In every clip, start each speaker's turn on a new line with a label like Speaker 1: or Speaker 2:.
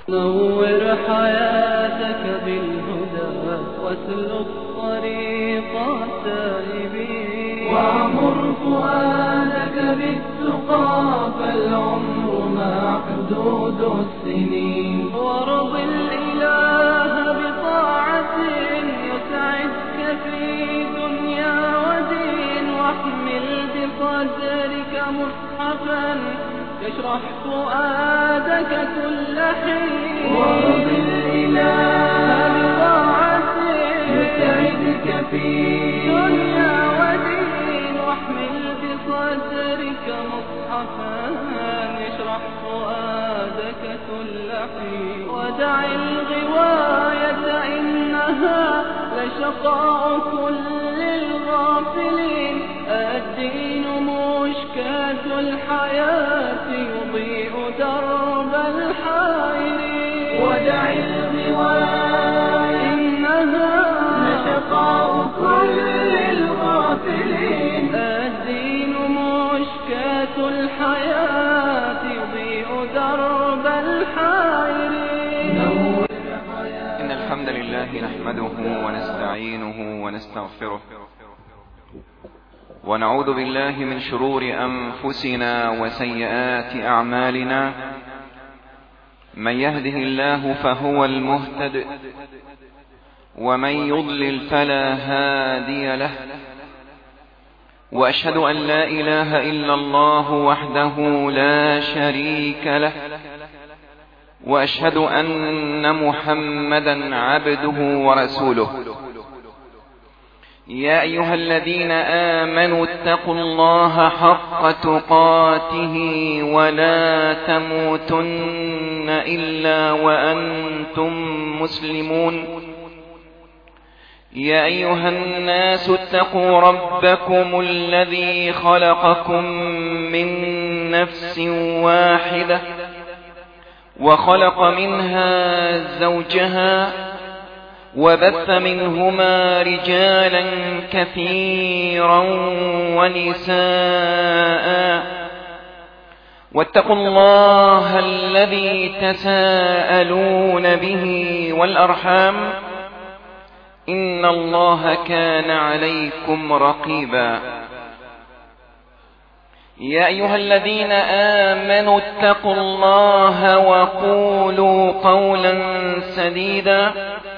Speaker 1: نور حياتك بالهدى واسلك طريق التائبين، وعمر فؤادك بالتقى فالعمر محدود السنين، وارض الإله بطاعة يسعدك في دنيا ودين، واحمل بصدرك مصحفا يشرح فؤادك كل حين، وارض الإله بطاعة يسعدك في دنيا ودين، واحمل بصدرك مصحفا يشرح فؤادك كل حين، ودع الغواية إنها لشقاء كل الغافلين، الدين مشكاة الحياة يضيء درب الحائرين، ودع الغواية إنها لشقاء كل الغافلين، الدين مشكاة الحياة يضيء درب الحائرين.
Speaker 2: إن الحمد لله نحمده ونستعينه ونستغفره، ونعوذ بالله من شرور أنفسنا وسيئات أعمالنا، من يهده الله فهو المهتد، ومن يضلل فلا هادي له، وأشهد أن لا إله إلا الله وحده لا شريك له، وأشهد أن محمدا عبده ورسوله. يا أيها الذين آمنوا اتقوا الله حق تقاته ولا تموتن إلا وأنتم مسلمون. يا أيها الناس اتقوا ربكم الذي خلقكم من نفس واحدة، وخلق منها زوجها، وبث منهما رجالا كثيرا ونساء، واتقوا الله الذي تساءلون به والأرحام، إن الله كان عليكم رقيبا. يا أيها الذين آمنوا اتقوا الله وقولوا قولا سديدا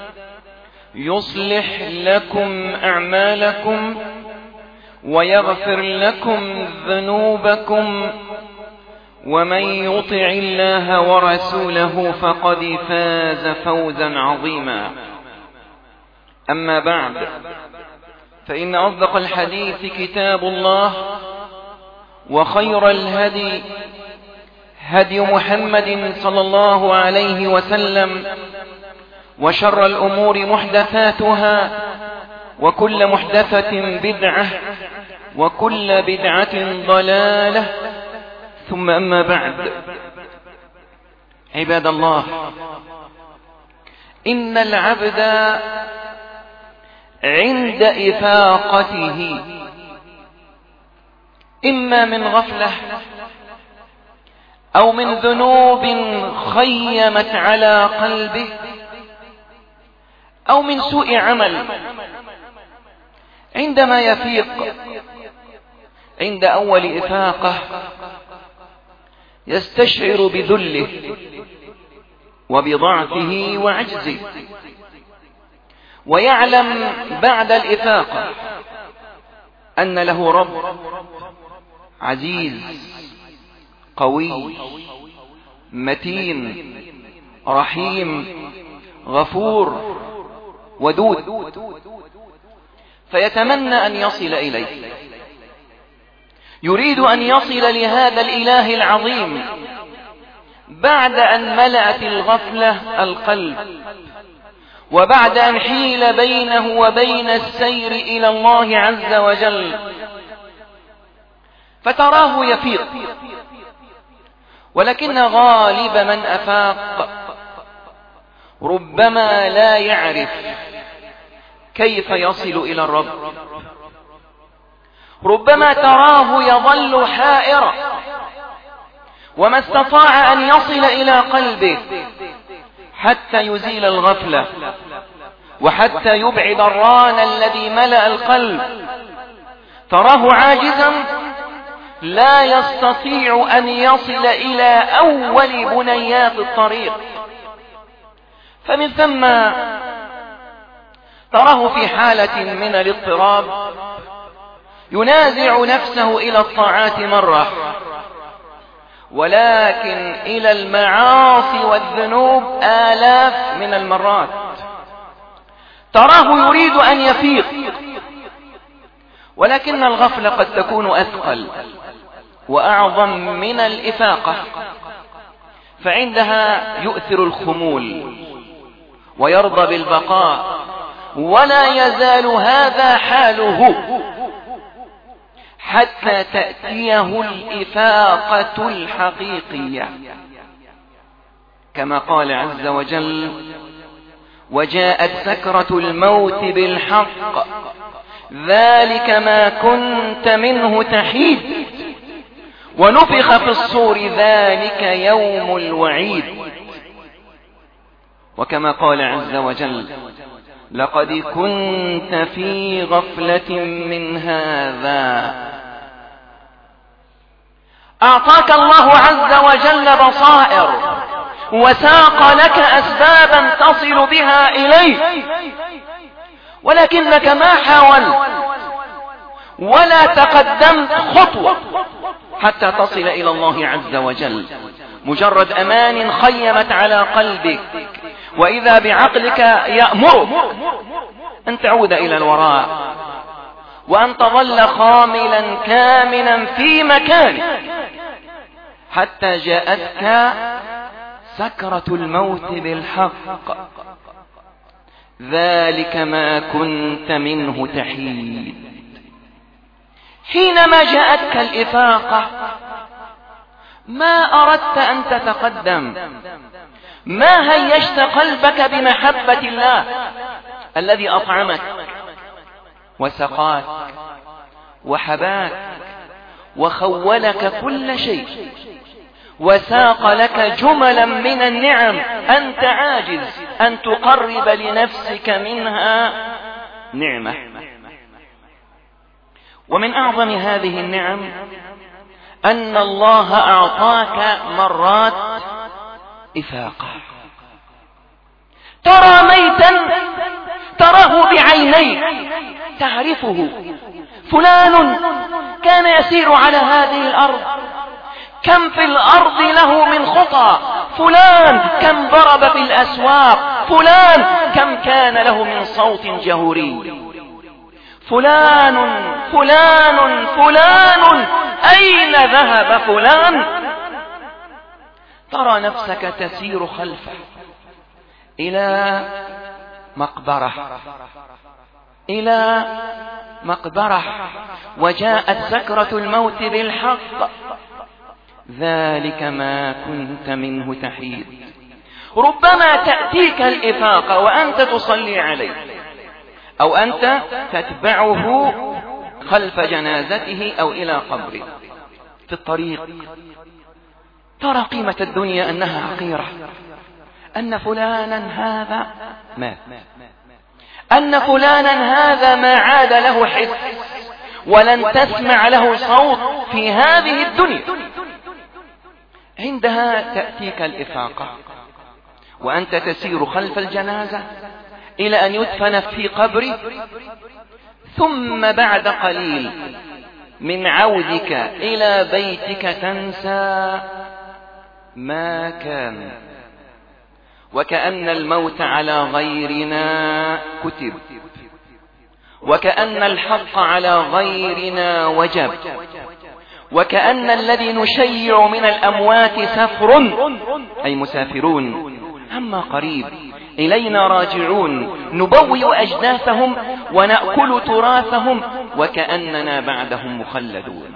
Speaker 2: يصلح لكم أعمالكم ويغفر لكم ذنوبكم، ومن يطع الله ورسوله فقد فاز فوزا عظيما. أما بعد، فإن أصدق الحديث كتاب الله، وخير الهدي هدي محمد صلى الله عليه وسلم، وشر الأمور محدثاتها، وكل محدثة بدعة، وكل بدعة ضلالة، ثم أما بعد. عباد الله، إن العبد عند إفاقته إما من غفلة أو من ذنوب خيمت على قلبه أو من سوء عمل، عندما يفيق عند أول إفاقة يستشعر بذله وبضعفه وعجزه، ويعلم بعد الإفاقة أن له رب عزيز قوي متين رحيم غفور ودود، فيتمنى أن يصل إليه، يريد أن يصل لهذا الإله العظيم بعد أن ملأت الغفلة القلب، وبعد أن حيل بينه وبين السير إلى الله عز وجل، فتراه يفيق، ولكن غالب من أفاق ربما لا يعرف كيف يصل إلى الرب، ربما تراه يظل حائرا وما استطاع أن يصل إلى قلبه حتى يزيل الغفلة وحتى يبعد الران الذي ملأ القلب. تراه عاجزا لا يستطيع أن يصل إلى أول بنيات الطريق، فمن ثم تراه في حالة من الاضطراب ينازع نفسه إلى الطاعات مرة، ولكن إلى المعاصي والذنوب آلاف من المرات. تراه يريد أن يفيق، ولكن الغفلة قد تكون أثقل وأعظم من الإفاقة، فعندها يؤثر الخمول ويرضى بالبقاء، ولا يزال هذا حاله حتى تأتيه الإفاقة الحقيقية، كما قال عز وجل: وجاءت سكرة الموت بالحق ذلك ما كنت منه تحيد ونفخ في الصور ذلك يوم الوعيد. وكما قال عز وجل: لقد كنت في غفلة من هذا. أعطاك الله عز وجل بصائر وساق لك أسبابا تصل بها إليه، ولكنك ما حاولت ولا تقدمت خطوة حتى تصل إلى الله عز وجل. مجرد أمان خيمت على قلبك، وإذا بعقلك يأمرك أن تعود إلى الوراء وأن تظل خاملا كامنا في مكانك حتى جاءتك سكرة الموت بالحق ذلك ما كنت منه تحيد. حينما جاءتك الإفاقة ما أردت أن تتقدم، ما هيجت قلبك بمحبة الله الذي أطعمك وسقاك وحباك وخولك كل شيء وساق لك جملا من النعم أنت عاجز أن تقرب لنفسك منها نعمة. ومن أعظم هذه النعم أن الله أعطاك مرات إفاقة. ترى ميتا تراه بعينيك تعرفه، فلان كان يسير على هذه الأرض، كم في الأرض له من خطى، فلان كم ضرب في الأسواق، فلان كم كان له من صوت جهوري، فلان فلان فلان أين ذهب فلان؟ ترى نفسك تسير خلفه إلى مقبرة إلى مقبرة، وجاءت سكرة الموت بالحق ذلك ما كنت منه تحيد. ربما تأتيك الإفاقة وأنت تصلي عليه، أو أنت تتبعه خلف جنازته أو إلى قبره في الطريق، ترى قيمة الدنيا أنها حقيرة، أن فلانا هذا مات، أن فلانا هذا ما عاد له حس ولن تسمع له صوت في هذه الدنيا. عندها تأتيك الإفاقة وأنت تسير خلف الجنازة إلى أن يدفن في قبره، ثم بعد قليل من عودك إلى بيتك تنسى ما كان، وكأن الموت على غيرنا كتب، وكأن الحق على غيرنا وجب، وكأن الذي نشيع من الأموات سفر أي مسافرون، أما قريب إلينا راجعون، نبوئ أجداثهم ونأكل تراثهم وكأننا بعدهم مخلدون.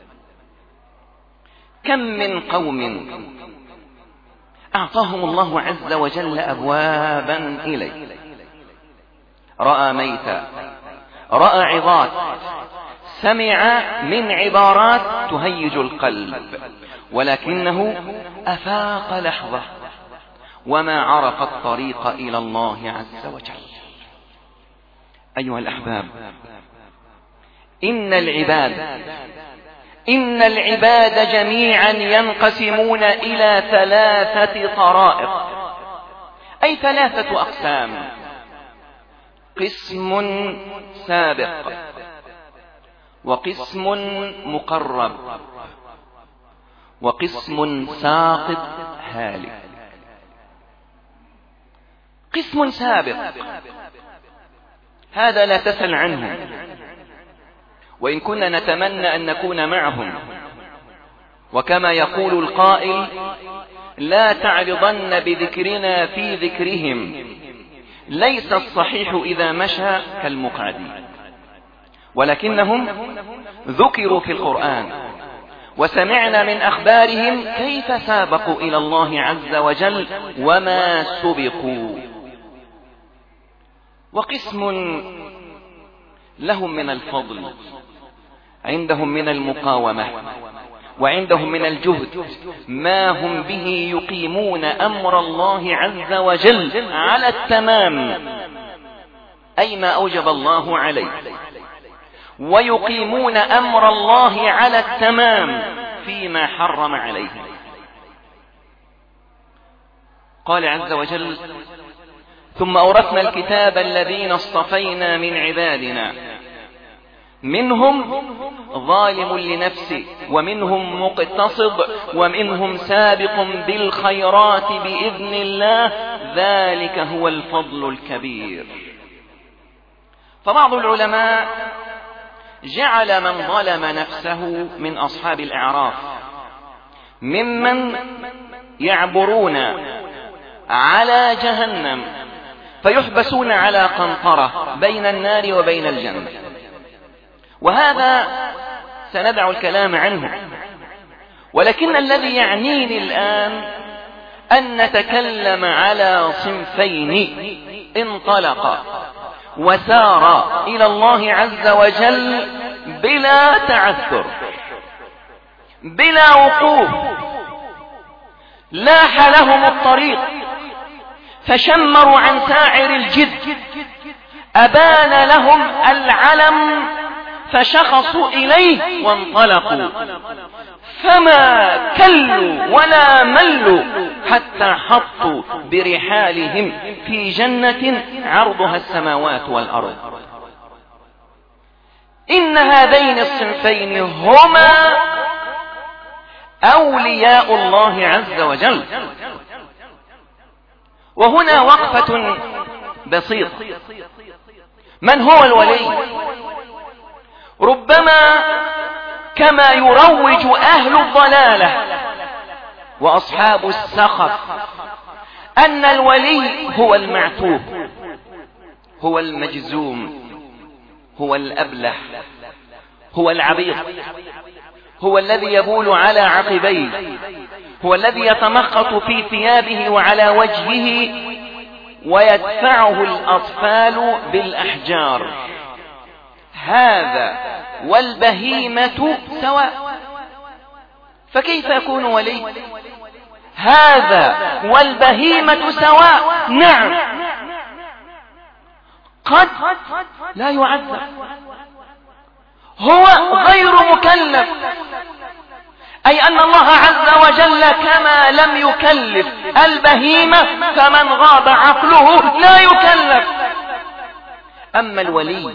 Speaker 2: كم من قوم أعطاهم الله عز وجل أبوابا إليه، رأى ميتا، رأى عظات، سمع من عبارات تهيج القلب، ولكنه أفاق لحظة وما عرف الطريق إلى الله عز وجل. أيها الأحباب، إن العباد جميعا ينقسمون إلى 3 طرائق، أي 3 أقسام: قسم سابق، وقسم مقرب، وقسم ساقط هالك. قسم سابق هذا لا تسل عنه، وإن كنا نتمنى أن نكون معهم، وكما يقول القائل: لا تعرضن بذكرنا في ذكرهم، ليس الصحيح إذا مشى كالمقعد. ولكنهم ذكروا في القرآن، وسمعنا من أخبارهم كيف سابقوا إلى الله عز وجل وما سبقوا. وقسم لهم من الفضل، عندهم من المقاومة، وعندهم من الجهد ما هم به يقيمون أمر الله عز وجل على التمام، أي ما أوجب الله عليه، ويقيمون أمر الله على التمام فيما حرم عليه. قال عز وجل: ثم أورثنا الكتاب الذين اصطفينا من عبادنا منهم ظالم لنفسه ومنهم مقتصد ومنهم سابق بالخيرات بإذن الله، ذلك هو الفضل الكبير. فبعض العلماء جعل من ظلم نفسه من أصحاب الأعراف ممن يعبرون على جهنم فيحبسون على قنطرة بين النار وبين الجنة، وهذا سندع الكلام عنه. ولكن الذي يعنيني الآن أن نتكلم على صنفين انطلق وسار إلى الله عز وجل بلا تعثر، بلا وقوف، لاح لهم الطريق فشمروا عن ساعر الجد، أبان لهم العلم فشخصوا إليه وانطلقوا، فما كلوا ولا ملوا حتى حطوا برحالهم في جنة عرضها السماوات والأرض. إن هذين الصنفين هما أولياء الله عز وجل. وهنا وقفة بسيطة: من هو الولي؟ ربما كما يروج أهل الضلالة وأصحاب السخف أن الولي هو المعتوب، هو المجزوم، هو الأبله، هو العبيط، هو الذي يبول على عقبيه، هو الذي يتمخط في ثيابه وعلى وجهه ويدفعه الأطفال بالأحجار. هذا والبهيمة سواء، فكيف يكون ولي؟ هذا والبهيمة سواء، نعم، قد لا يعذب، هو غير مكلف، أي أن الله عز وجل كما لم يكلف البهيمة فمن غاب عقله لا يكلف. أما الولي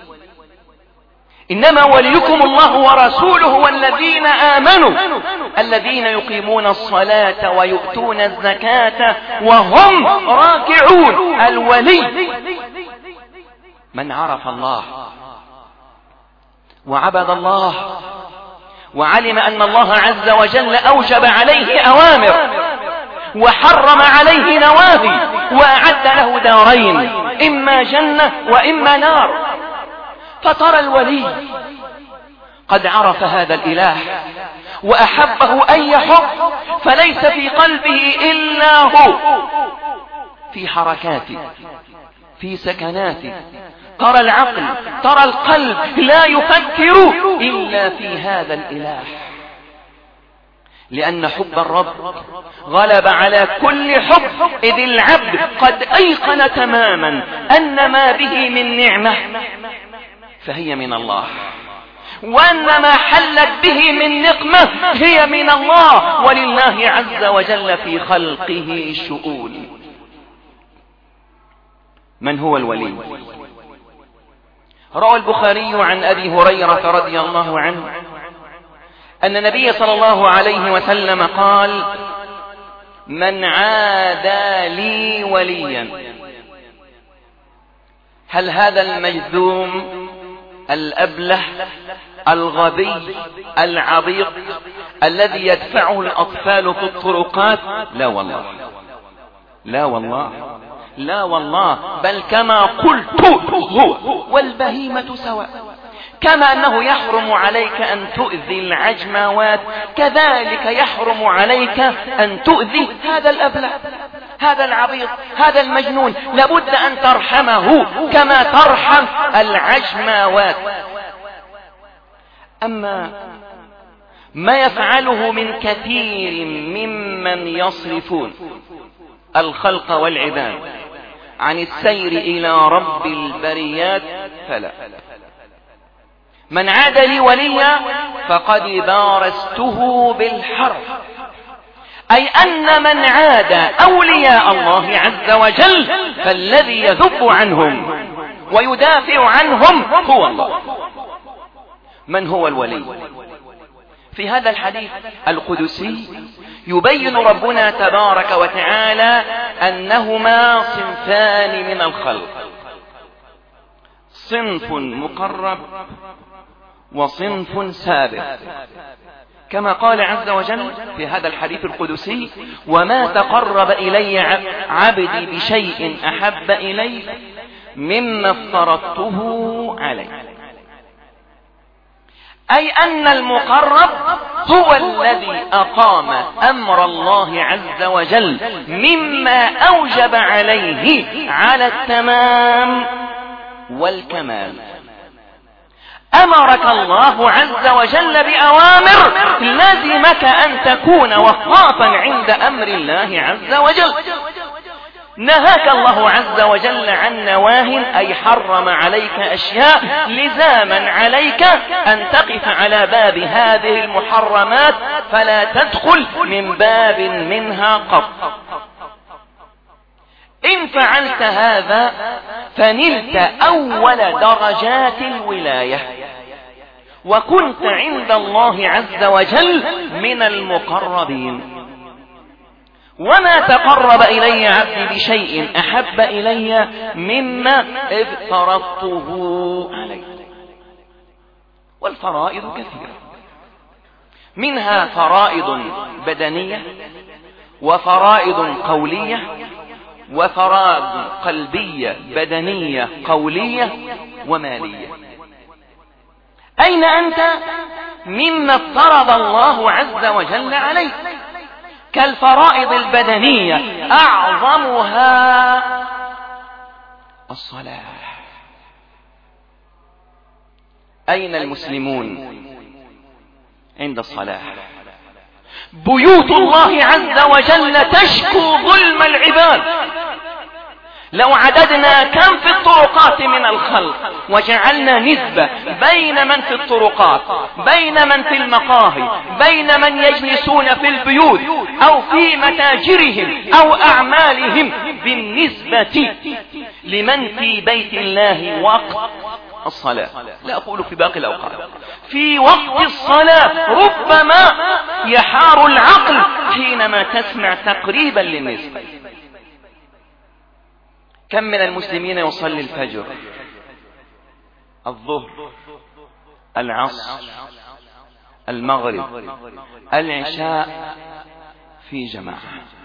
Speaker 2: إنما وليكم الله ورسوله والذين آمنوا الذين يقيمون الصلاة ويؤتون الزكاة وهم راكعون. الولي من عرف الله وعبد الله وعلم أن الله عز وجل أوجب عليه أوامر وحرم عليه نواهي وأعد له دارين، إما جنة وإما نار. فترى الولي قد عرف هذا الإله وأحبه أي حب، فليس في قلبه إلا هو، في حركاته، في سكناته، ترى العقل، ترى القلب لا يفكر إلا في هذا الإله. لأن حب الرب غلب على كل حب، إذ العبد قد أيقن تماما أن ما به من نعمة فهي من الله، وأن ما حلت به من نقمة هي من الله، ولله عز وجل في خلقه شؤون. من هو الولي؟ روى البخاري عن أبي هريرة رضي الله عنه أن النبي صلى الله عليه وسلم قال: من عادى لي وليا. هل هذا المجذوم الأبله الغبي العبيط الذي يدفعه الأطفال في الطرقات؟ لا والله، لا والله، لا والله، بل كما قلت هو والبهيمة سواء. كما أنه يحرم عليك أن تؤذي العجماوات، كذلك يحرم عليك أن تؤذي هذا الأبله، هذا العبيط، هذا المجنون. لابد أن ترحمه كما ترحم العجماوات. أما ما يفعله من كثير ممن يصرفون الخلق والعباد عن السير إلى رب البريات فلا. من عاد لي وليا فقد بارزته بالحرب، أي أن من عاد أولياء الله عز وجل فالذي يذب عنهم ويدافع عنهم هو الله. من هو الولي؟ في هذا الحديث القدسي يبين ربنا تبارك وتعالى أنهما صنفان من الخلق: صنف مقرب وصنف سابق، كما قال عز وجل في هذا الحديث القدسي: وما تقرب إلي عبدي بشيء أحب إلي مما افترضته عليه. أي أن المقرب هو الذي أقام أمر الله عز وجل مما أوجب عليه على التمام والكمال. أمرك الله عز وجل بأوامر لازمك أن تكون وقافا عند أمر الله عز وجل. نهاك الله عز وجل عن نواه، أي حرم عليك أشياء لزاما عليك أن تقف على باب هذه المحرمات فلا تدخل من باب منها قط. إن فعلت هذا فنلت أول درجات الولاية، وكنت عند الله عز وجل من المقربين. وما تقرب إلي عبدي بشيء أحب إلي مما افترضته عليه. والفرائض كثيرة، منها فرائض بدنية، وفرائض قولية، وفرائض قلبية بدنية قولية ومالية. أين أنت مما افترض الله عز وجل عليك؟ كالفرائض البدنية أعظمها الصلاة. أين المسلمون عند الصلاة؟ بيوت الله عز وجل تشكو ظلم العباد. لو عددنا كم في الطرقات من الخلق وجعلنا نسبة بين من في الطرقات، بين من في المقاهي، بين من يجلسون في البيوت أو في متاجرهم أو أعمالهم، بالنسبة لمن في بيت الله وقت الصلاة، لا أقول في باقي الأوقات، في وقت الصلاة ربما يحار العقل حينما تسمع تقريبا للنسبة. كم من المسلمين يصلي الفجر، الظهر، العصر، المغرب، العشاء في جماعة؟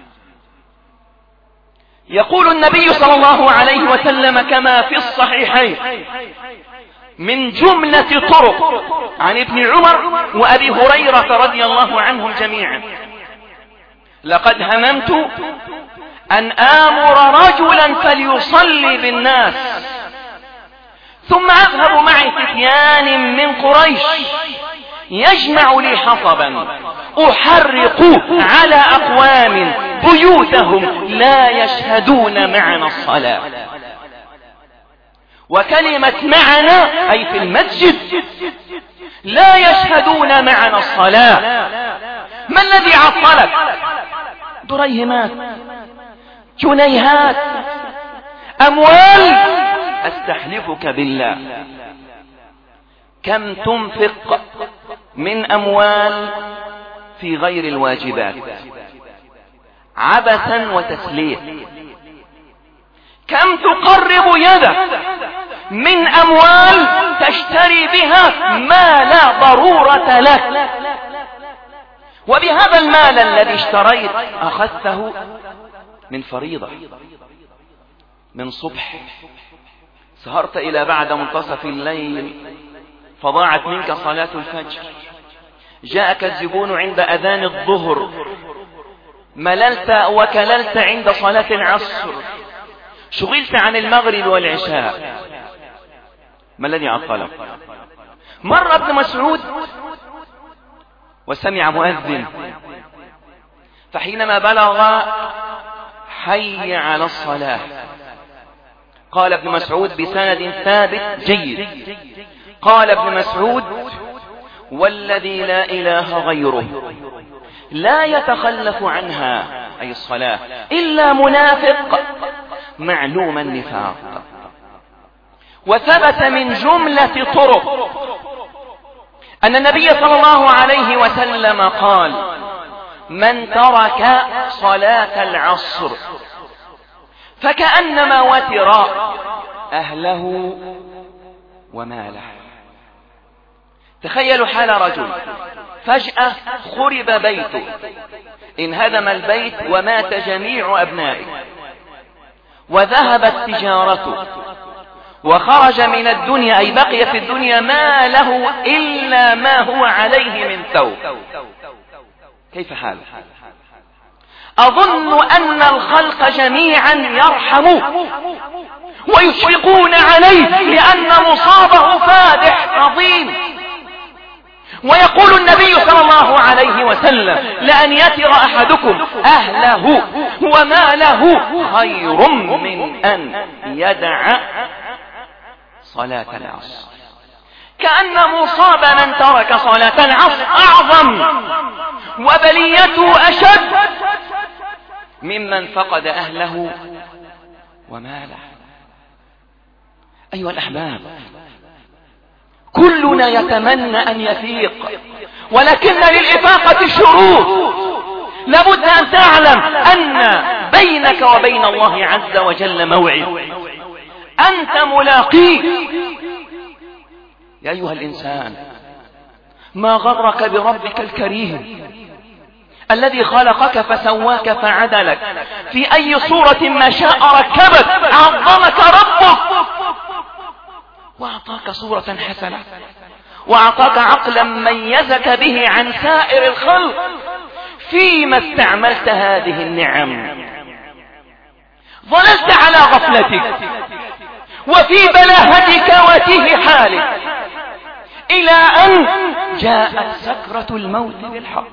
Speaker 2: يقول النبي صلى الله عليه وسلم كما في الصحيحين من جملة طرق عن ابن عمر وأبي هريرة رضي الله عنهم جميعا: لقد هممت أن آمر رجلا فليصلي بالناس، ثم أذهب معي فتيان من قريش يجمع لي حطبا أحرق على أقوام بيوتهم لا يشهدون معنا الصلاة. وكلمة معنا أي في المسجد، لا يشهدون معنا الصلاة. ما الذي عطلك؟ دريهمات، جنيهات، أموال. أستحلفك بالله كم تنفق من أموال في غير الواجبات عبثا وتسلية؟ كم تقرب يدك من أموال تشتري بها ما لا ضرورة لك؟ وبهذا المال الذي اشتريت أخذته من فريضة، من صبح سهرت إلى بعد منتصف الليل فضاعت منك صلاة الفجر، جاءك الزبون عند أذان الظهر، مللت وكللت عند صلاة العصر، شغلت عن المغرب والعشاء. ما الذي عطلك؟ مر ابن مسعود وسمع مؤذن، فحينما بلغ حي على الصلاة قال ابن مسعود بسند ثابت جيد، قال ابن مسعود: والذي لا إله غيره لا يتخلف عنها أي الصلاة إلا منافق معلوم النفاق. وثبت من جملة طرق أن النبي صلى الله عليه وسلم قال: من ترك صلاة العصر فكأنما وتر أهله وماله. تخيلوا حال رجل فجأة خرب بيته، انهدم البيت ومات جميع أبنائه، وذهبت تجارته، وخرج من الدنيا أي بقي في الدنيا ما له إلا ما هو عليه من ثوب. كيف حاله؟ أظن أن الخلق جميعا يرحموه ويشفقون عليه لأن مصابه فادح عظيم. ويقول النبي صلى الله عليه وسلم: لأن يتر أحدكم أهله وماله خير من أن يدع صلاة العصر. كأن مصاب من ترك صلاة العصر أعظم وبليته أشد ممن فقد أهله وماله. أيها الأحباب، كلنا يتمنى أن يفيق، ولكن للإفاقة شروط. لابد أن تعلم أن بينك وبين الله عز وجل موعد أنت ملاقيه. يا أيها الإنسان، ما غرك بربك الكريم الذي خلقك فسواك فعدلك، في أي صورة ما شاء ركبك، عظمك ربك وأعطاك صورة حسنة، وأعطاك عقلا ميزك به عن سائر الخلق. فيما استعملت هذه النعم؟ ظللت على غفلتك وفي بلاهتك وتيه حالك إلى أن جاءت سكرة الموت بالحق.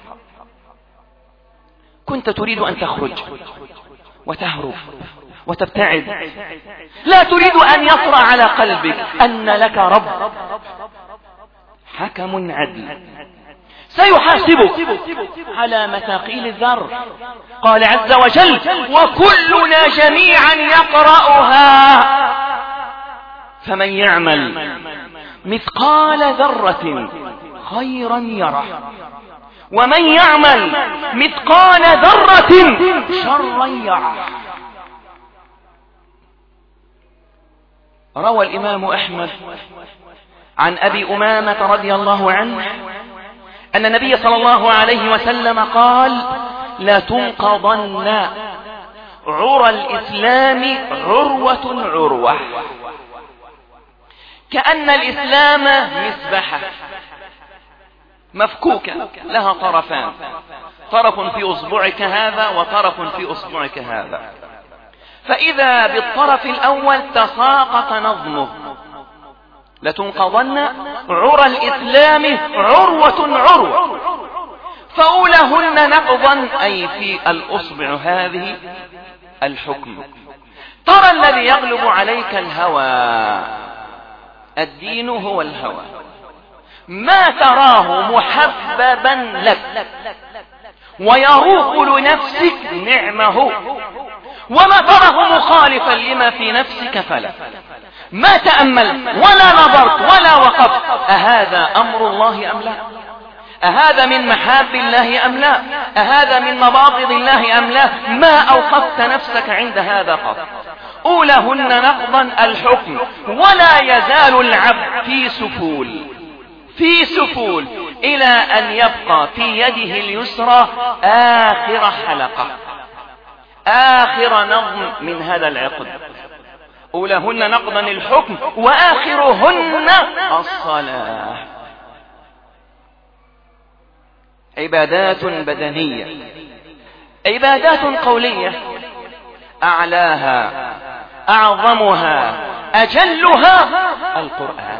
Speaker 2: كنت تريد أن تخرج وتهرب وتبتعد، لا تريد أن يطرأ على قلبك أن لك رب حكم عدل سيحاسبك على مثاقيل الذر. قال عز وجل: وكلنا جميعا يقرأها، فمن يعمل مثقال ذرة خيرا يره، ومن يعمل مثقال ذرة شرا يره. روى الإمام أحمد عن أبي أمامة رضي الله عنه أن النبي صلى الله عليه وسلم قال: لا تنقضن عرى الإسلام عروة عروة. كأن الإسلام مسبحة مفكوكة لها طرفان، طرف في أصبعك هذا وطرف في أصبعك هذا، فإذا بالطرف الأول تساقط نظمه لتنقضن عرى الإسلام عروة عروة، فأولهن نقضا أي في الأصبع هذه الحكم. ترى الذي يغلب عليك الهوى، الدين هو الهوى، ما تراه محببا لك ويروق لنفسك نعمه، وما تراه مخالفا لما في نفسك فلا. ما تأملت ولا نظرت ولا وقفت، أهذا أمر الله أم لا؟ أهذا من محاب الله أم لا؟ أهذا من مباغض الله أم لا؟ ما أوقفت نفسك عند هذا قط. أولهن نقضا الحكم، ولا يزال العبد في سفول إلى أن يبقى في يده اليسرى آخر حلقة، آخر نظم من هذا العقد. أولهن نقضا الحكم وآخرهن الصلاة. عبادات بدنية، عبادات قولية، أعلاها أعظمها أجلها القرآن.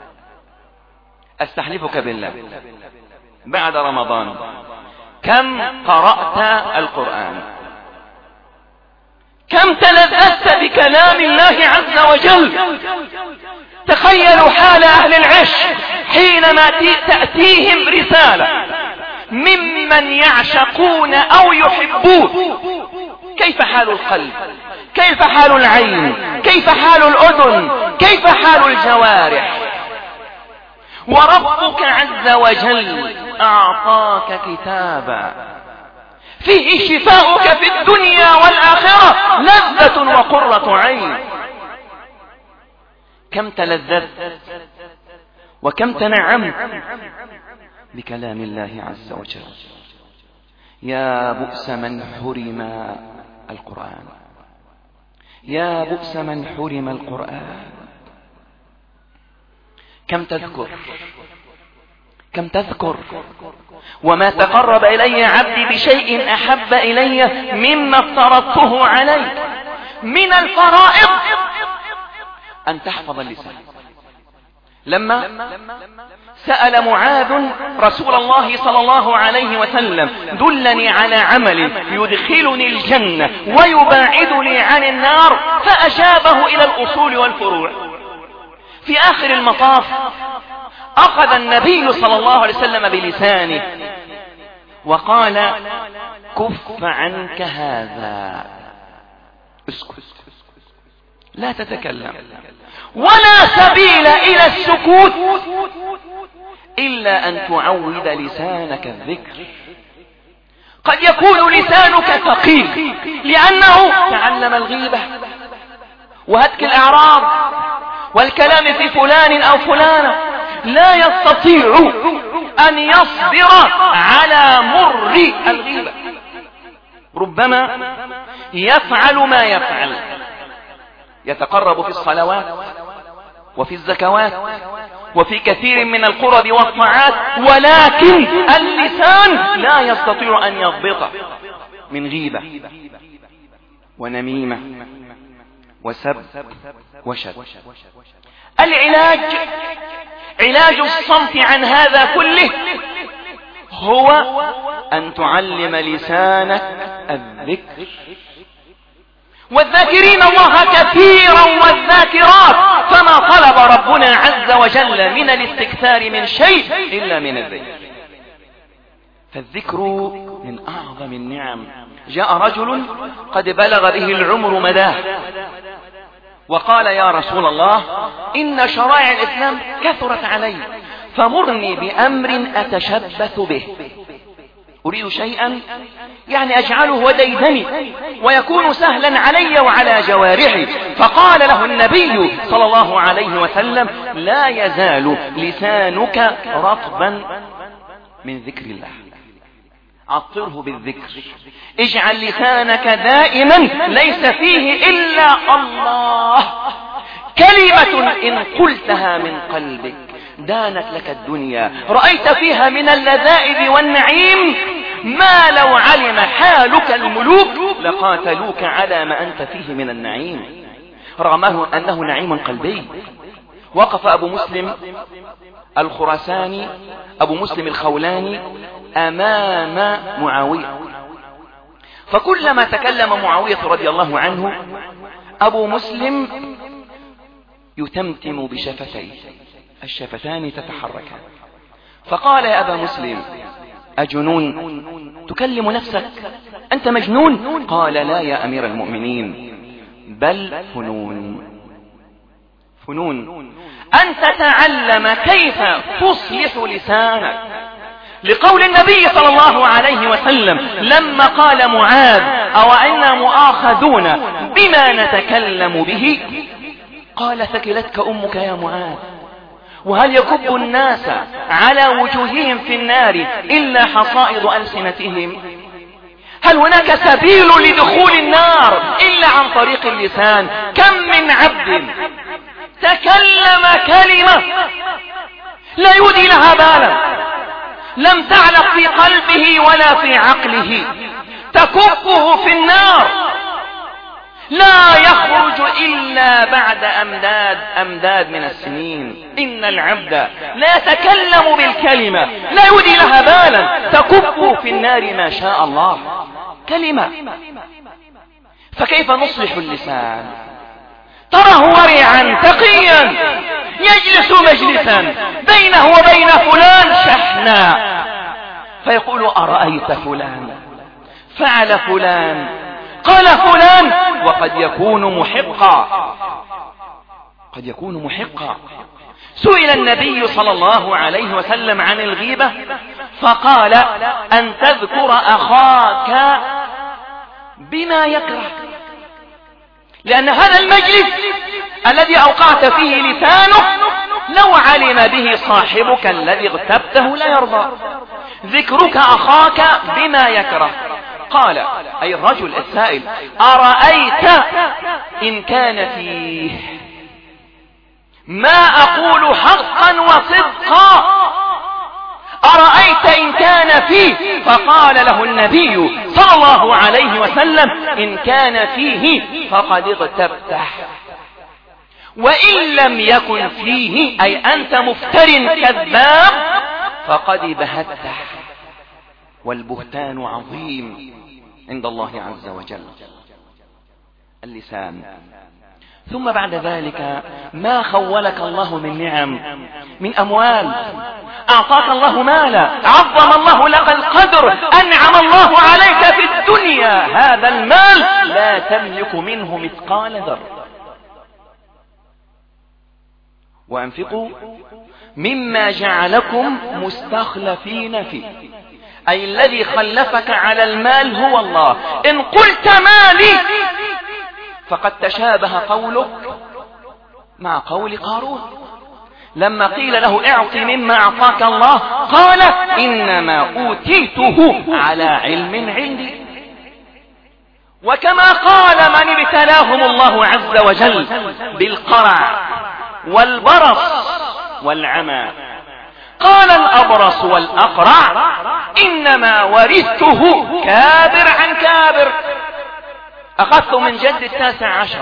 Speaker 2: أستحلفك بالله بعد رمضان كم قرأت القرآن؟ كم تلذذت بكلام الله عز وجل؟ تخيلوا حال أهل العشق حينما تأتيهم رسالة ممن يعشقون أو يحبون. كيف حال القلب؟ كيف حال العين؟ كيف حال الأذن؟ كيف حال الجوارح؟ وربك عز وجل أعطاك كتابا فيه شفاؤك في الدنيا والآخرة، لذة وقرة عين. كم تلذذت وكم تنعمت بكلام الله عز وجل. يا بؤس من حرم القرآن، يا بؤس من حرم القرآن. كم تذكر وما تقرب إلي عبدي بشيء أحب إلي مما افترضته عليه من الفرائض أن تحفظ اللسان. لما سأل معاذ رسول الله صلى الله عليه وسلم دلني على عمل يدخلني الجنة ويباعدني عن النار، فأجابه إلى الأصول والفروع. في آخر المطاف أخذ النبي صلى الله عليه وسلم بلسانه وقال كف عنك هذا، اسكت، لا تتكلم، ولا سبيل إلى السكوت إلا أن تعود لسانك الذكر. قد يكون لسانك ثقيل لأنه تعلم الغيبة وهتك الأعراض والكلام في فلان أو فلانة، لا يستطيع أن يصبر على مر الغيبة. ربما يفعل ما يفعل، يتقرب في الصلوات وفي الزكوات وفي كثير من القرب والطاعات، ولكن اللسان لا يستطيع أن يضبطه من غيبة ونميمة وسب وشد. العلاج، علاج الصمت عن هذا كله هو أن تعلم لسانك الذكر. والذاكرين الله كثيرا والذاكرات، فما طلب ربنا عز وجل من الاستكثار من شيء إلا من الذكر. فالذكر من أعظم النعم. جاء رجل قد بلغ به العمر مداه وقال يا رسول الله إن شرائع الإسلام كثرت علي، فمرني بأمر أتشبث به، أريد شيئا يعني أجعله وديدني ويكون سهلا علي وعلى جوارحي. فقال له النبي صلى الله عليه وسلم لا يزال لسانك رطبا من ذكر الله، عطره بالذكر، اجعل لسانك دائما ليس فيه إلا الله. كلمة إن قلتها من قلبك دانت لك الدنيا، رأيت فيها من اللذائذ والنعيم ما لو علم حالك الملوك لقاتلوك على ما أنت فيه من النعيم، رغم أنه نعيم قلبي. وقف أبو مسلم الخراساني أبو مسلم الخولاني أمام معاوية، فكلما تكلم معاوية رضي الله عنه أبو مسلم يتمتم بشفتيه، الشفتان تتحركان، فقال يا أبا مسلم أجنون تكلم نفسك؟ أنت مجنون؟ قال لا يا أمير المؤمنين، بل فنون أن تتعلم كيف تصلح لسانك، لقول النبي صلى الله عليه وسلم لما قال معاذ أو إنا مؤاخذون بما نتكلم به، قال ثكلتك أمك يا معاذ، وهل يكب الناس على وجوههم في النار إلا حصائد ألسنتهم؟ هل هناك سبيل لدخول النار إلا عن طريق اللسان؟ كم من عبد تكلم كلمة لا يودي لها بالا، لم تعلق في قلبه ولا في عقله، تكبه في النار، لا يخرج إلا بعد أمداد من السنين. إن العبد لا يتكلم بالكلمة لا يودي لها بالا، تكبه في النار ما شاء الله كلمة. فكيف نصلح اللسان؟ تراه ورعا تقيا يجلس مجلسا بينه وبين فلان شحنا، فيقول أرأيت فلان فعل فلان قال فلان، وقد يكون محقا. سئل النبي صلى الله عليه وسلم عن الغيبة فقال أن تذكر أخاك بما يكره، لأن هذا المجلس الذي أوقعت فيه لسانه لو علم به صاحبك الذي اغتبته لا يرضى. ذكرك أخاك بما يكره، قال أي الرجل السائل أرأيت إن كان فيه ما أقول حقا وصدقا، أرأيت إن كان فيه؟ فقال له النبي صلى الله عليه وسلم إن كان فيه فقد اغتبته، وإن لم يكن فيه أي أنت مفتر كذاب فقد بهته، والبهتان عظيم عند الله عز وجل. اللسان. ثم بعد ذلك ما خولك الله من نعم، من أموال، أعطاك الله مالا، عظم الله لك القدر، أنعم الله عليك في الدنيا، هذا المال لا تملك منه مثقال ذرة. وأنفقوا مما جعلكم مستخلفين فيه، أي الذي خلفك على المال هو الله. إن قلت مالي فقد تشابه قولك مع قول قارون لما قيل له اعط مما أعطاك الله قال إنما أوتيته على علم عندي. وكما قال من ابتلاهم الله عز وجل بالقرع والبرص والعمى، قال الأبرص والأقرع إنما ورثته كابر عن كابر، أخذت من جد 19.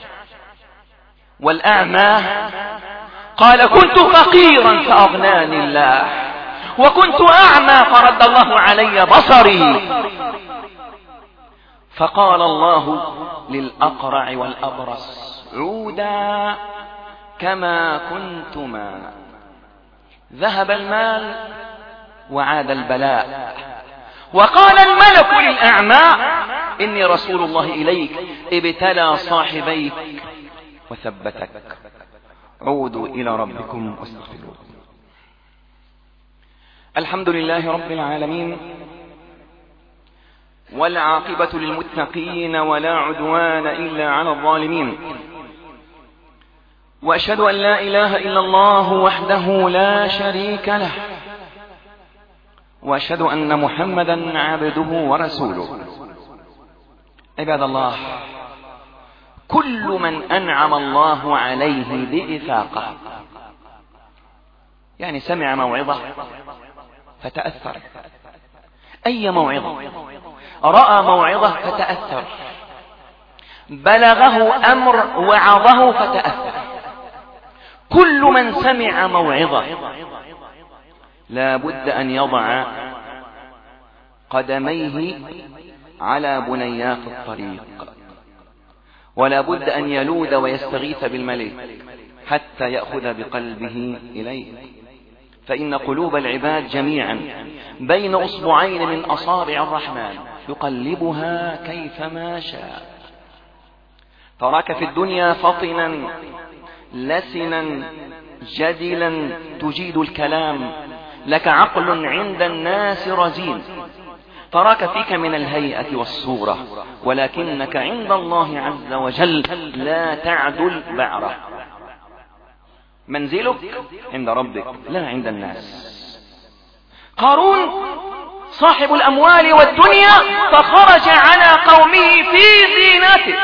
Speaker 2: والأعمى قال كنت فقيرا فأغناني الله، وكنت أعمى فرد الله علي بصري. فقال الله للأقرع والأبرص عودا كما كنتما، ذهب المال وعاد البلاء. وقال الملك للأعمى إني رسول الله إليك، ابتلى صاحبيك وثبتك، عودوا إلى ربكم واستغفروه. الحمد لله رب العالمين، والعاقبة للمتقين ولا عدوان إلا على الظالمين، وأشهد أن لا إله إلا الله وحده لا شريك له، وأشهد أن محمدا عبده ورسوله. عباد الله، كل من أنعم الله عليه بإفاقة، يعني سمع موعظة فتأثر، أي موعظة، رأى موعظة فتأثر، بلغه أمر وعظه فتأثر، كل من سمع موعظة لا بد أن يضع قدميه على بنيات الطريق، ولا بد أن يلوذ ويستغيث بالملك حتى يأخذ بقلبه إليه، فإن قلوب العباد جميعا بين أصبعين من أصابع الرحمن يقلبها كيفما شاء. تراك في الدنيا فطنا لسنا جدلا تجيد الكلام، لك عقل عند الناس رزين، تراك فيك من الهيئة والصورة، ولكنك عند الله عز وجل لا تعدل بعره. منزلك عند ربك لا عند الناس. قارون صاحب الأموال والدنيا فخرج على قومه في زينته.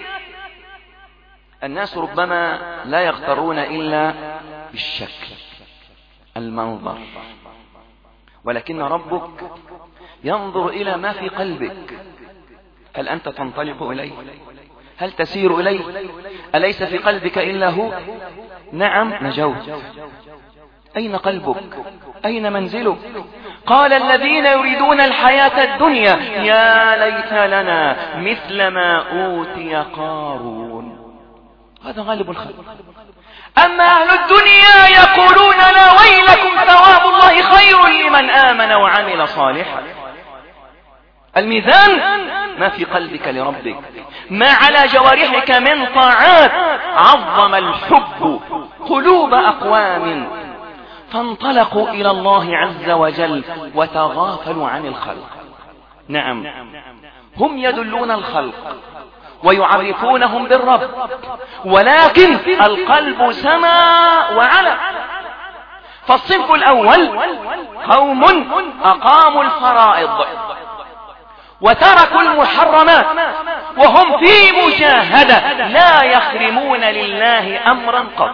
Speaker 2: الناس ربما لا يغترون إلا بالشكل، المنظر، ولكن ربك ينظر إلى ما في قلبك. هل أنت تنطلق إليه؟ هل تسير إليه؟ أليس في قلبك إلا هو؟ نعم نجوت. أين قلبك؟ أين منزلك؟ قال الذين يريدون الحياة الدنيا يا ليت لنا مثل ما أوتي قارون. هذا غالب الخلق. أما أهل الدنيا يقولون لا ويلكم ثواب الله خير لمن آمن وعمل صالحا. الميزان ما في قلبك لربك، ما على جوارحك من طاعات. عظم الحب قلوب أقوام فانطلقوا إلى الله عز وجل وتغافلوا عن الخلق. نعم هم يدلون الخلق ويعرفونهم بالرب، ولكن القلب سما وعلى. فالصنف الأول قوم أقاموا الفرائض وتركوا المحرمات وهم في مجاهدة لا يخرمون لله أمرا قط،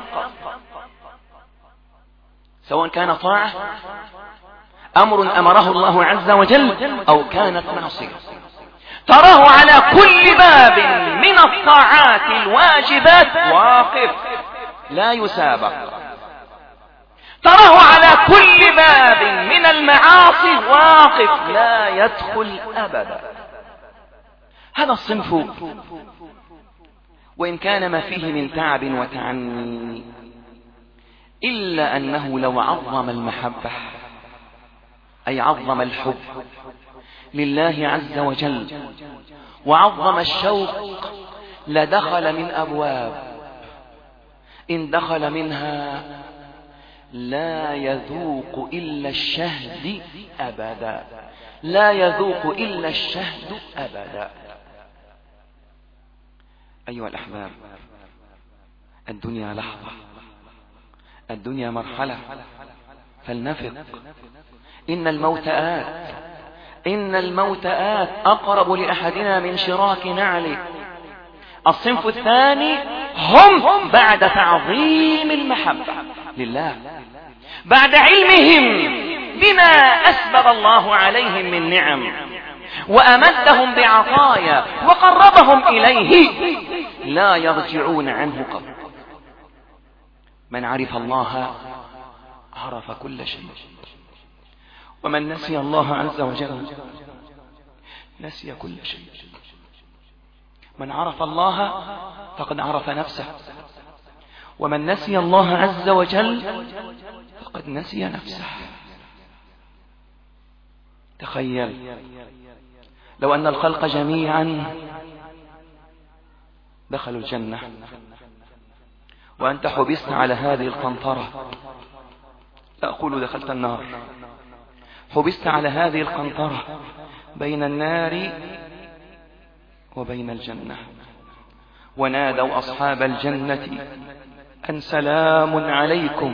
Speaker 2: سواء كان طاعة أمر أمره الله عز وجل أو كانت معصية. تراه على كل باب من الطاعات الواجبات واقف لا يسابق، تراه على كل باب من المعاصي واقف لا يدخل أبدا. هذا الصنف وإن كان ما فيه من تعب وتعني، إلا أنه لو عظم المحبة أي عظم الحب لله عز وجل وعظم الشوق لدخل من أبواب إن دخل منها لا يذوق إلا الشهد أبدا، لا يذوق إلا الشهد أبدا. أيها الأحباب، الدنيا لحظة، الدنيا مرحلة، فلنفق. إن الموت آت، إن الموت آت أقرب لأحدنا من شراك نعله. الصنف الثاني هم بعد تعظيم المحبة لله، بعد علمهم بما أسبغ الله عليهم من نعم وأمدهم بعطايا وقربهم إليه، لا يرجعون عنه قط. من عرف الله عرف كل شيء، ومن نسي الله عز وجل نسي كل شيء. من عرف الله فقد عرف نفسه، ومن نسي الله عز وجل فقد نسي نفسه. تخيل لو أن الخلق جميعا دخلوا الجنة وأنت حبست على هذه القنطرة، لا أقول دخلت النار، حبست على هذه القنطرة بين النار وبين الجنة، ونادوا أصحاب الجنة أن سلام عليكم،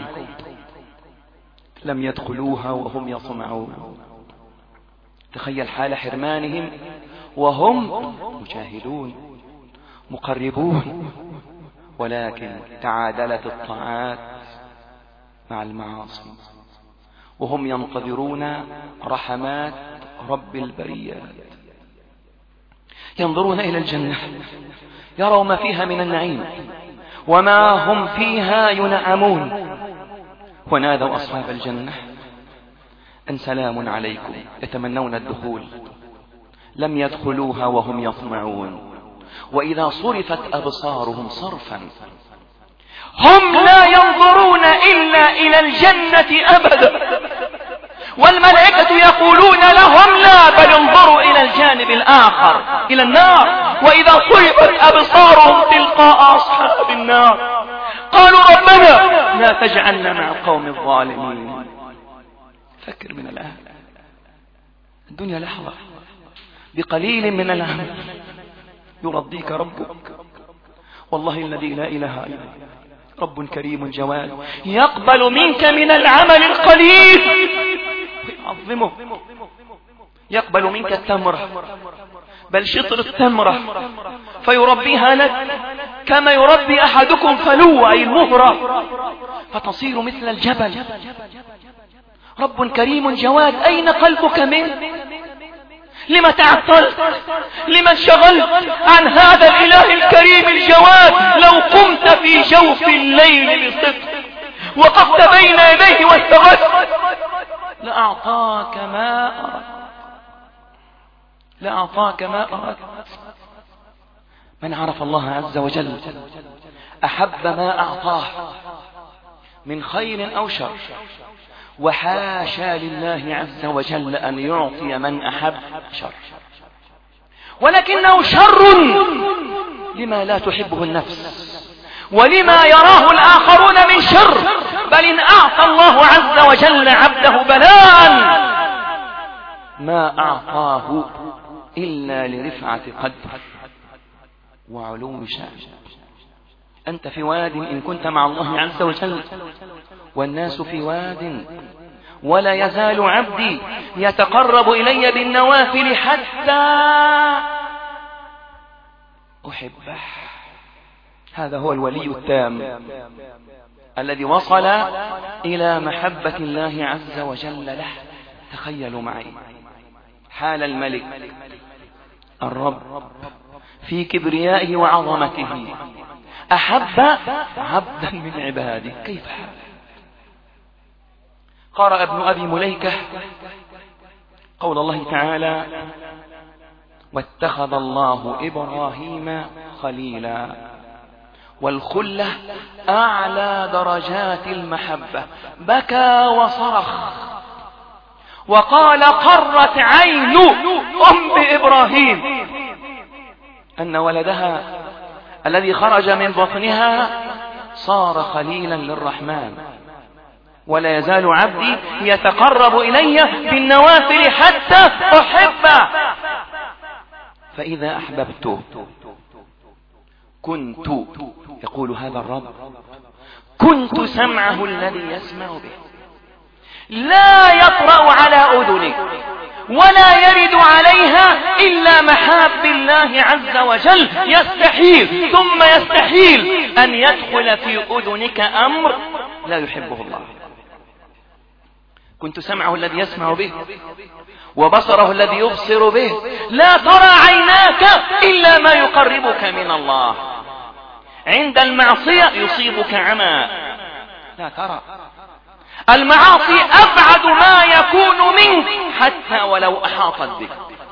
Speaker 2: لم يدخلوها وهم يطمعون. تخيل حال حرمانهم وهم مجاهدون مقربون، ولكن تعادلت الطاعات مع المعاصي، وهم ينتظرون رحمات رب البريات. ينظرون إلى الجنة يروا ما فيها من النعيم، وما هم فيها ينعمون. ونادوا أصحاب الجنة أن سلام عليكم، يتمنون الدخول، لم يدخلوها وهم يطمعون. وإذا صرفت أبصارهم صرفا هم لا ينظرون إلا إلى الجنة أبدا، والملائكة يقولون لهم لا، بل انظروا إلى الجانب الآخر، إلى النار. وإذا صرفت أبصارهم تلقاء أصحاب النار قالوا ربنا لا تجعلنا مع القوم الظالمين. فكر من الآن، الدنيا لحظة، بقليل من العمل يرضيك ربك. والله الذي لا إله إلا هو رب كريم جواد، يقبل منك من العمل القليل يعظمه، يقبل منك التمرة، بل شطر التمرة، فيربيها لك كما يربي أحدكم فلو، أي المهرة، فتصير مثل الجبل. رب كريم جواد، أين قلبك منه؟ لما تعطلت؟ لما انشغلت عن هذا الإله الكريم الجواد؟ لو قمت في جوف الليل بصدق وقفت بين يديه واستغثت لأعطاك ما أردت، لأعطاك ما أردت. من عرف الله عز وجل أحب ما أعطاه من خير أو شر، وحاشا لله عز وجل أن يعطي من أحب شر، ولكنه شر لما لا تحبه النفس ولما يراه الآخرون من شر. بل إن أعطى الله عز وجل عبده بلاء ما أعطاه إلا لرفعة قدر وعلو شأن. أنت في واد إن كنت مع الله عز وجل، والناس في واد، ولا يزال عبدي يتقرب إلي بالنوافل حتى أحبه. هذا هو الولي التام الذي وصل إلى محبة الله عز وجل له. تخيلوا معي حال الملك الرب في كبريائه وعظمته، أحب عبدا من عباده. كيف حال؟ قرأ ابن أبي مليكة قول الله تعالى: واتخذ الله إبراهيم خليلا. والخلة أعلى درجات المحبة. بكى وصرخ وقال: قرت عين إبراهيم أن ولدها الذي خرج من بطنها صار خليلا للرحمن. ولا يزال عبدي يتقرب إلي بالنوافل حتى أحبه، فإذا أحببته كنت، يقول هذا الرب، كنت سمعه الذي يسمع به، لا يطرأ على أذنك ولا يرد عليها إلا محاب الله عز وجل. يستحيل ثم يستحيل أن يدخل في أذنك أمر لا يحبه الله. كنت سمعه الذي يسمع به وبصره الذي يبصر به. لا ترى عيناك إلا ما يقربك من الله. عند المعصية يصيبك عمى، لا ترى. المعاصي أبعد ما يكون منك حتى ولو أحاطت بك.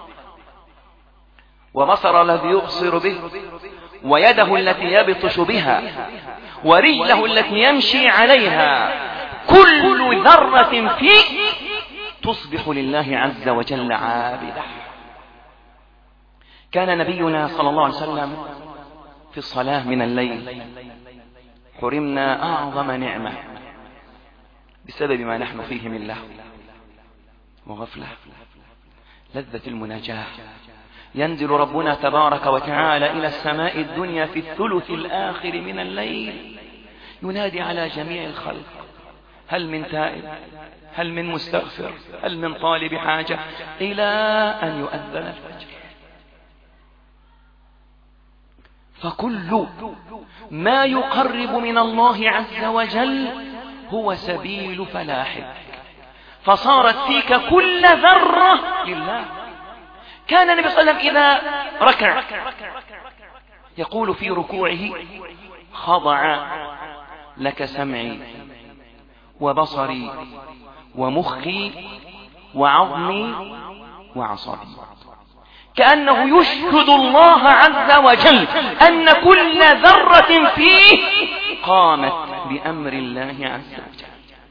Speaker 2: وبصر الذي يبصر به، ويده التي يبطش بها، ورجله التي يمشي عليها، كل ذرة فيك تصبح لله عز وجل عابدة. كان نبينا صلى الله عليه وسلم في الصلاة من الليل حرمنا أعظم نعمة بسبب ما نحن فيه من لهو وغفلة، لذة المناجاة. ينزل ربنا تبارك وتعالى إلى السماء الدنيا في الثلث الآخر من الليل، ينادي على جميع الخلق: هل من تائب؟ هل من مستغفر؟ هل من طالب حاجة؟ إلى أن يؤذن الفجر. فكل ما يقرب من الله عز وجل هو سبيل فلاحك، فصارت فيك كل ذرة لله. كان النبي صلى الله عليه وسلم إذا ركع يقول في ركوعه: خضع لك سمعي وبصري ومخي وعظمي وعصبي، كأنه يشهد الله عز وجل أن كل ذرة فيه قامت بأمر الله عز وجل.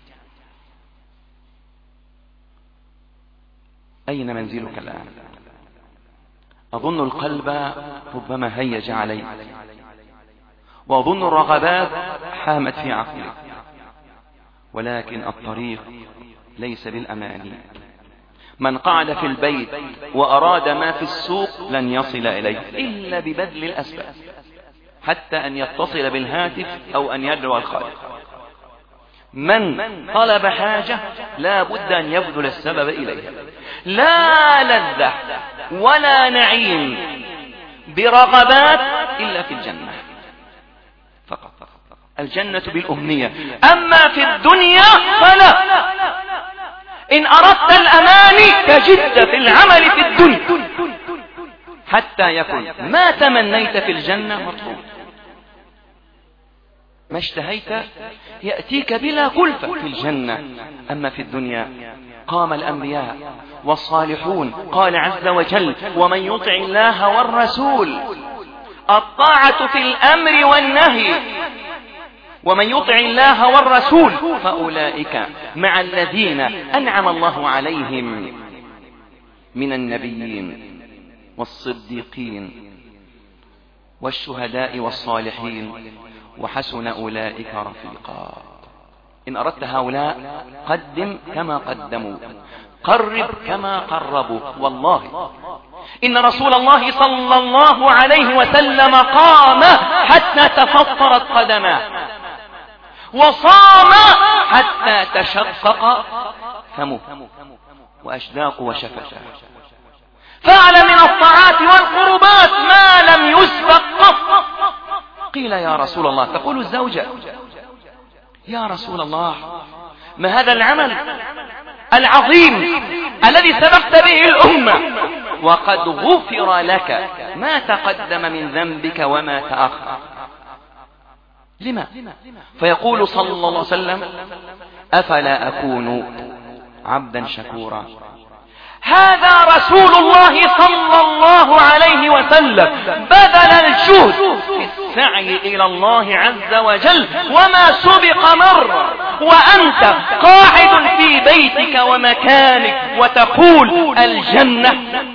Speaker 2: أين منزلك الآن؟ أظن القلب ربما هيج عليك، وأظن الرغبات حامت في عقلك، ولكن الطريق ليس بالأماني. من قعد في البيت وأراد ما في السوق لن يصل إليه إلا ببذل الأسباب، حتى أن يتصل بالهاتف أو أن يدعو الخالق. من طلب حاجة لا بد أن يبذل السبب إليها. لا لذة ولا نعيم برغبات إلا في الجنة فقط. الجنة بالأمنية، أما في الدنيا فلا. إن أردت الأماني فجد في العمل في الدنيا حتى يكون ما تمنيت في الجنة مطلوب. ما اشتهيت يأتيك بلا كلفة في الجنة. أما في الدنيا قام الأنبياء والصالحون، قال عز وجل: ومن يطع الله والرسول. الطاعة في الأمر والنهي. ومن يطع الله والرسول فأولئك مع الذين أنعم الله عليهم من النبيين والصديقين والشهداء والصالحين وحسن أولئك رفيقا. إن أردت هؤلاء قدم كما قدموا، قرب كما قربوا. والله إن رسول الله صلى الله عليه وسلم قام حتى تفطرت قدماه، وصام حتى تشقق فمه وأشداق وشفته. فعل من الطاعات والقربات ما لم يسبق قط. قيل: يا رسول الله، تقول الزوجة: يا رسول الله، ما هذا العمل العظيم الذي سبقت به الأمة وقد غفر لك ما تقدم من ذنبك وما تأخر؟ لما؟ فيقول صلى الله عليه وسلم: أفلا أكون عبدا شكورا. هذا رسول الله صلى الله عليه وسلم بذل الجهد في السعي إلى الله عز وجل وما سبق مرة، وأنت قاعد في بيتك ومكانك وتقول الجنة.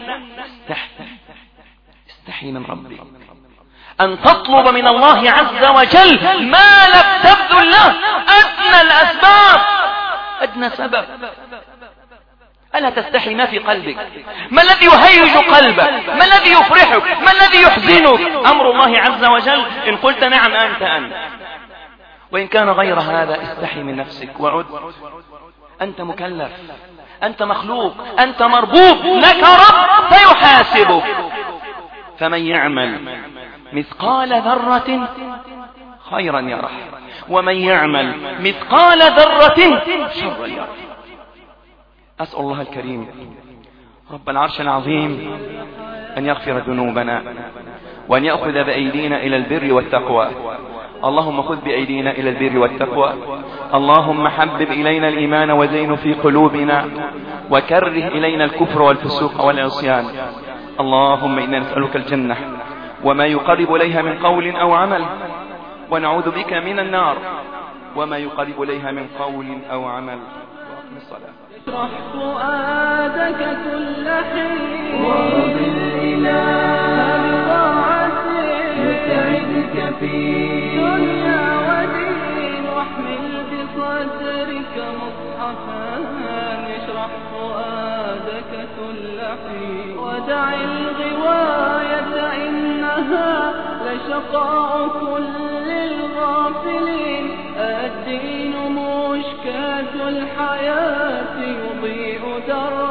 Speaker 2: استحي من ربك أن تطلب من الله عز وجل ما لم تبذل له أدنى الأسباب، أدنى سبب. ألا تستحي ما في قلبك؟ ما الذي يهيج قلبك؟ ما الذي يفرحك؟ ما الذي يحزنك؟ أمر الله عز وجل. إن قلت نعم أنت. وإن كان غير هذا استحي من نفسك وعد. أنت مكلف، أنت مخلوق، أنت مربوب، لك رب فيحاسبك. فمن يعمل مثقال ذرة خيرا يره، ومن يعمل مثقال ذرة شرا يره. أسأل الله الكريم رب العرش العظيم أن يغفر ذنوبنا وأن يأخذ بأيدينا إلى البر والتقوى. اللهم خذ بأيدينا إلى البر والتقوى. اللهم حبب إلينا الإيمان وزينه في قلوبنا وكره إلينا الكفر والفسوق والعصيان. اللهم إنا نسألك الجنة وما يقرب إليها من قول أو عمل، ونعوذ بك من النار وما يقرب إليها من قول أو عمل. وأقم الصلاة.
Speaker 1: اشرح فؤادك كل حين وبالإله بطاعته يسعدك في دنيا ودين، واحمل بصدرك مصحفا اشرح فؤادك كل حين، ودع الغواية إنها لشقاء كل الغافلين. الدين مشكاة الحياة يضيء دربها